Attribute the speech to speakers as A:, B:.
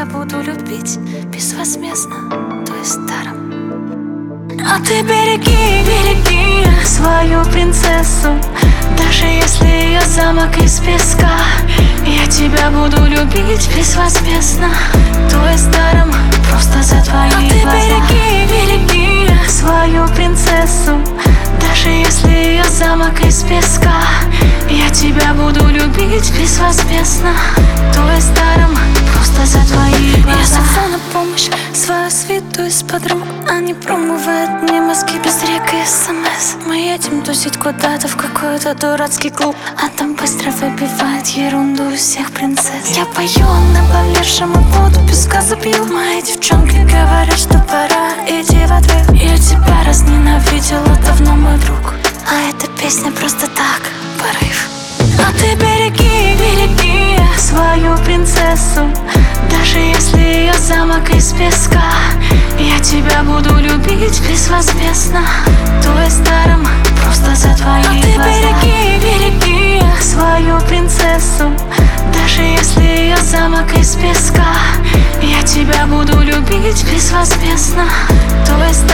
A: тебя буду любить безвозмездно, то есть даром. А ты береги, береги свою принцессу, даже если ее замок из песка. Я тебя буду любить безвозмездно, то есть даром, просто за твои глаза. А ты береги, береги свою принцессу, даже если ее замок из песка. Я тебя буду любить безвозмездно, то есть даром, просто за твои глаза. Я зову на помощь свою свиту из подруг, они промывают мне мозги без рек и смс. Мы едем тусить куда-то в какой-то дурацкий клуб, а там быстро выбивает ерунду из всех принцесс. Я пою на повешенном и воду песка забью. Мои девчонки говорят, что пора, иди в ответ. Я тебя разненавидела давно, мой друг, а эта песня просто так, порыв. А ты береги, береги свою принцессу, даже если ее замок из песка. Я тебя буду любить безвозмездно, то есть даром, просто за твои глаза. А ты береги, береги свою принцессу, даже если ее замок из песка. Я тебя буду любить безвозмездно, то есть